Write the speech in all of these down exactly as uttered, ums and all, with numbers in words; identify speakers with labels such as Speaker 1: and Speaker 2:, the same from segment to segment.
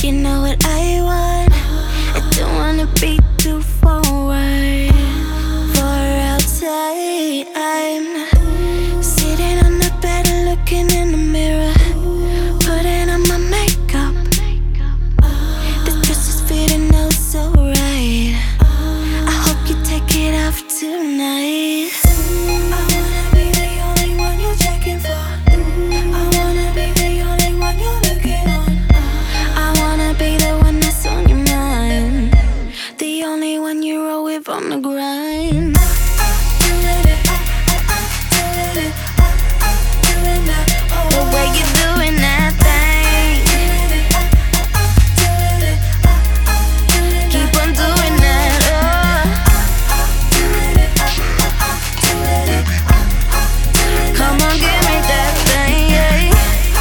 Speaker 1: You know what I want? I don't wanna be too forward, for outside I'm sitting on the bed looking in the mirror, putting on my makeup. The dress is fitting oh so right. I hope you take it off tonight. I wanna be the only one you're checking for. I wanna be the only one you're looking on. I wanna be the one that's on your mind, the only one you roll with on the grind. The way you're doing that thing, keep on doing that, oh. Come on, give me that thing, yeah.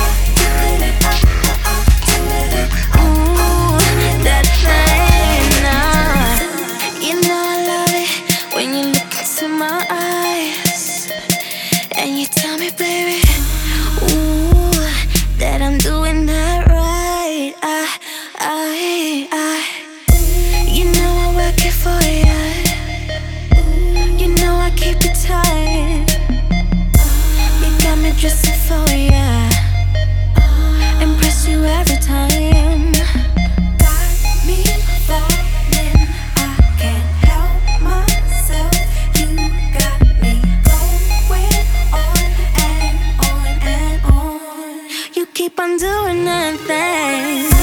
Speaker 1: Ooh, that thing, nah. You know I love it when you look into my eyes and you tell me, baby, ooh, that I'm doing that right. I, I, I, you know I work it for you. You know I keep it tight. You got me dressing for you, impress you every time. Got me falling, I can't help myself. You got me going on and on and on. You keep on doing that thing.